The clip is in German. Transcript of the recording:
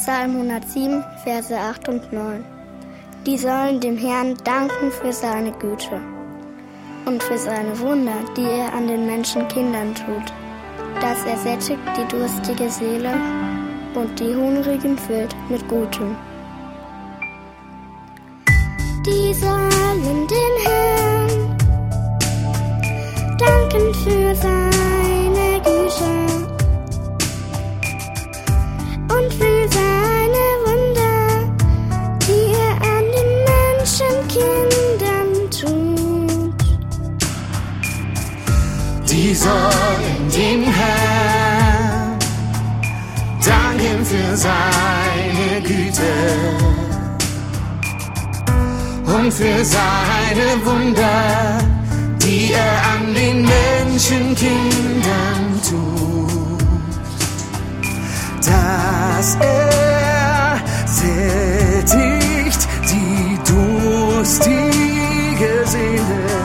Psalm 107, Verse 8 und 9. Die sollen dem Herrn danken für seine Güte und für seine Wunder, die er an den Menschenkindern tut, dass er sättigt die durstige Seele und die Hungrigen füllt mit Gutem. Die sollen dem Herrn danken für seine Güte und für seine Wunder, die er an den Menschenkindern tut. Die sollen dem Herrn danken für seine Güte und für seine Wunder, die er an den Menschenkindern tut. Dass er sättigt die durstige Seele